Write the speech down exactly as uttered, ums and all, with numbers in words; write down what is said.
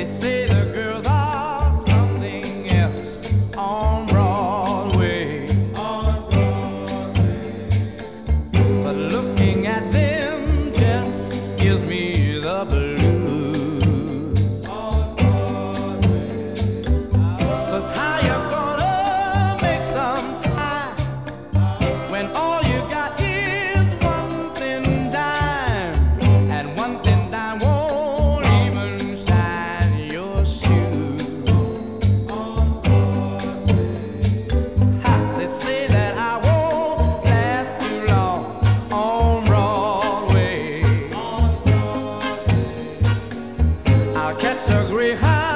They say the girls are something else on Broadway. On Broadway. But looking at them just gives me the blues. On Broadway. 'Cause how you gonna make some time when all you got is one thin dime, and one thin dime won't even shine your shoes. On Broadway. Ha, they say that I won't last too long on Broadway. On Broadway. I'll catch a Greyhound